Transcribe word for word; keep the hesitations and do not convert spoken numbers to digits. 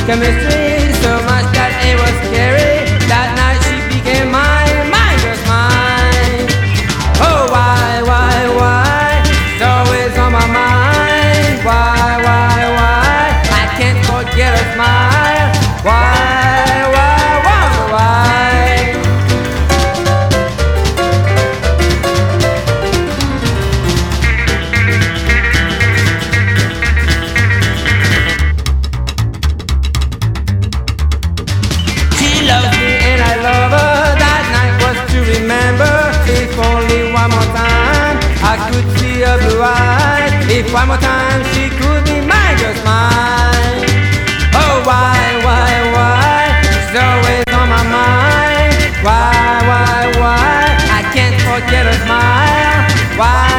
chemistry, so much that it was scary. That night she became mine, mine, just mine. Oh, why, why, why? It's always on my mind. Why, why, why? I can't forget her smile. Why, why, why, why? Loves me and I love her. That night was to remember. If only one more time I could see her blue eyes. If one more time she could be mine, just mine. Oh, why, why, why? She's always on my mind. Why, why, why? I can't forget her smile. Why?